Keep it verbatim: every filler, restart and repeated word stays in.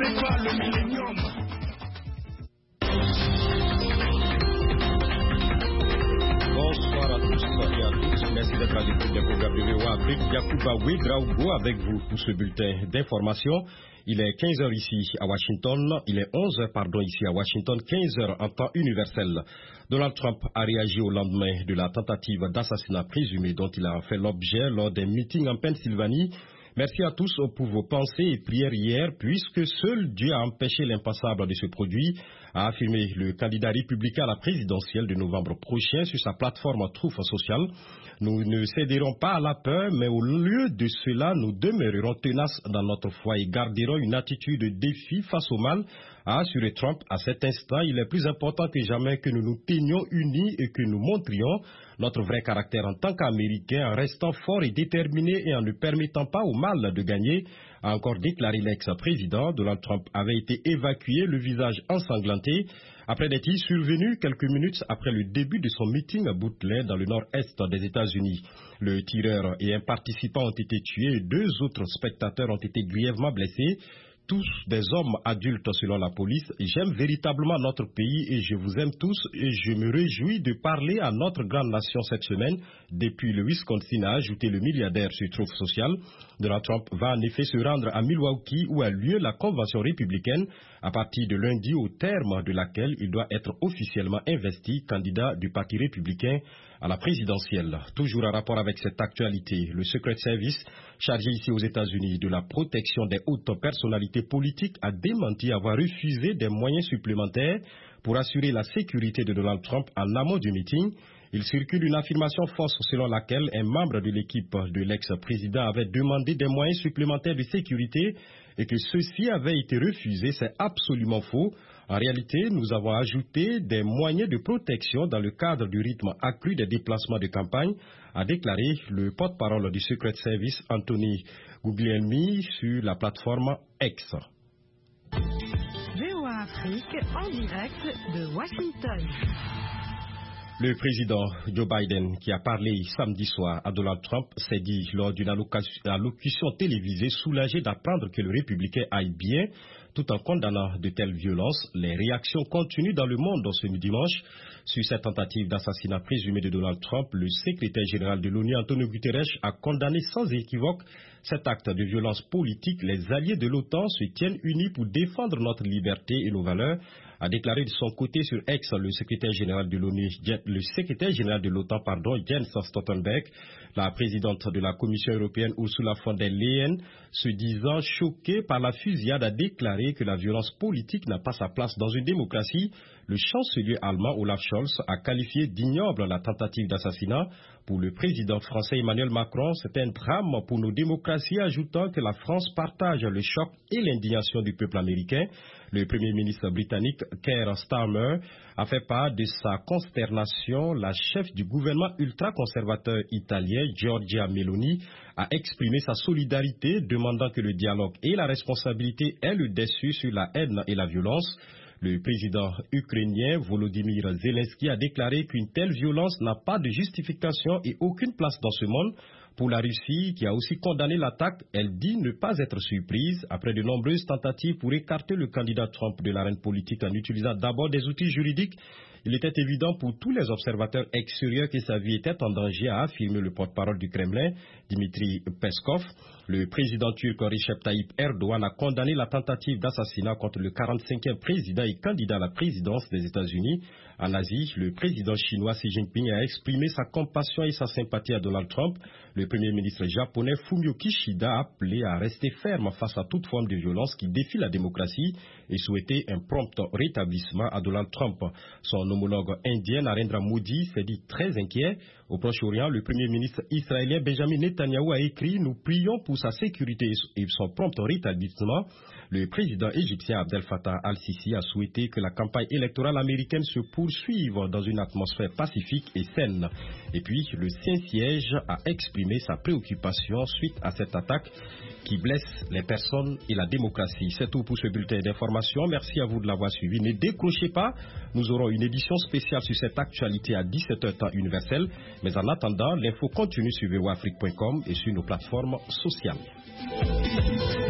c'est pas le millénium. Bonsoir à tous et à toutes. Merci d'être à l'écoute des programmes de V O A Afrique. Yacouba Ouedraogo avec vous pour ce bulletin d'information. Il est quinze heures ici à Washington. Il est onze heures pardon, ici à Washington, quinze heures en temps universel. Donald Trump a réagi au lendemain de la tentative d'assassinat présumé dont il a fait l'objet lors d'un meeting en Pennsylvanie. Merci à tous pour vos pensées et prières hier, puisque seul Dieu a empêché l'impassable de se produire, a affirmé le candidat républicain à la présidentielle de novembre prochain sur sa plateforme Truth Social. Nous ne céderons pas à la peur, mais au lieu de cela, nous demeurerons tenaces dans notre foi et garderons une attitude de défi face au mal, a assuré Trump. À cet instant, il est plus important que jamais que nous nous tenions unis et que nous montrions notre vrai caractère en tant qu'Américains en restant forts et déterminés et en ne permettant pas au mal de gagner, a encore déclaré l'ex-président. Donald Trump avait été évacué, le visage ensanglanté, après des tirs survenus quelques minutes après le début de son meeting à Butler dans le nord-est des États-Unis. Le tireur et un participant ont été tués et deux autres spectateurs ont été grièvement blessés. Tous des hommes adultes selon la police. J'aime véritablement notre pays et je vous aime tous et je me réjouis de parler à notre grande nation cette semaine. Depuis le Wisconsin, a ajouté le milliardaire sur Truth Social. Donald Trump va en effet se rendre à Milwaukee où a lieu la convention républicaine à partir de lundi, au terme de laquelle il doit être officiellement investi candidat du Parti républicain à la présidentielle. Toujours en rapport avec cette actualité, le Secret Service, chargé ici aux États-Unis de la protection des hautes personnalités politiques, a démenti avoir refusé des moyens supplémentaires pour assurer la sécurité de Donald Trump en amont du meeting. Il circule une affirmation fausse selon laquelle un membre de l'équipe de l'ex-président avait demandé des moyens supplémentaires de sécurité et que ceux-ci avaient été refusés. C'est absolument faux. En réalité, nous avons ajouté des moyens de protection dans le cadre du rythme accru des déplacements de campagne, a déclaré le porte-parole du Secret Service Anthony Guglielmi sur la plateforme X. V O A Afrique en direct de Washington. Le président Joe Biden, qui a parlé samedi soir à Donald Trump, s'est dit lors d'une allocution télévisée soulagé d'apprendre que le républicain aille bien, tout en condamnant de telles violences. Les réactions continuent dans le monde ce dimanche. Sur cette tentative d'assassinat présumé de Donald Trump, le secrétaire général de l'ONU, Antonio Guterres, a condamné sans équivoque cet acte de violence politique. Les alliés de l'OTAN se tiennent unis pour défendre notre liberté et nos valeurs, a déclaré de son côté sur X le secrétaire général de l'ONU, le secrétaire général de l'OTAN, pardon, Jens Stoltenberg. La présidente de la Commission européenne, Ursula von der Leyen, se disant choquée par la fusillade, a déclaré que la violence politique n'a pas sa place dans une démocratie. Le chancelier allemand Olaf Scholz a qualifié d'ignoble la tentative d'assassinat. Pour le président français Emmanuel Macron, c'est un drame pour nos démocraties, ajoutant que la France partage le choc et l'indignation du peuple américain. Le premier ministre britannique Keir Starmer a fait part de sa consternation. La chef du gouvernement ultra-conservateur italien, Giorgia Meloni, a exprimé sa solidarité, demandant que le dialogue et la responsabilité aient le dessus sur la haine et la violence. Le président ukrainien Volodymyr Zelensky a déclaré qu'une telle violence n'a pas de justification et aucune place dans ce monde. Pour la Russie, qui a aussi condamné l'attaque, elle dit ne pas être surprise après de nombreuses tentatives pour écarter le candidat Trump de l'arène politique en utilisant d'abord des outils juridiques. Il était évident pour tous les observateurs extérieurs que sa vie était en danger, a affirmé le porte-parole du Kremlin, Dmitry Peskov. Le président turc Recep Tayyip Erdogan a condamné la tentative d'assassinat contre le quarante-cinquième président et candidat à la présidence des États-Unis. En Asie, le président chinois Xi Jinping a exprimé sa compassion et sa sympathie à Donald Trump. Le premier ministre japonais Fumio Kishida a appelé à rester ferme face à toute forme de violence qui défie la démocratie et souhaité un prompt rétablissement à Donald Trump. Son homologue indien Narendra Modi s'est dit très inquiet. Au Proche-Orient, le premier ministre israélien Benjamin Netanyahu a écrit « Nous prions pour sa sécurité et son prompt rétablissement ». Le président égyptien Abdel Fattah al-Sisi a souhaité que la campagne électorale américaine se poursuive dans une atmosphère pacifique et saine. Et puis, le Saint-Siège a exprimé sa préoccupation suite à cette attaque qui blesse les personnes et la démocratie. C'est tout pour ce bulletin d'information. Merci à vous de l'avoir suivi. Ne décrochez pas, nous aurons une édition spéciale sur cette actualité à dix-sept heures temps universel. Mais en attendant, l'info continue sur v o afrique point com et sur nos plateformes sociales.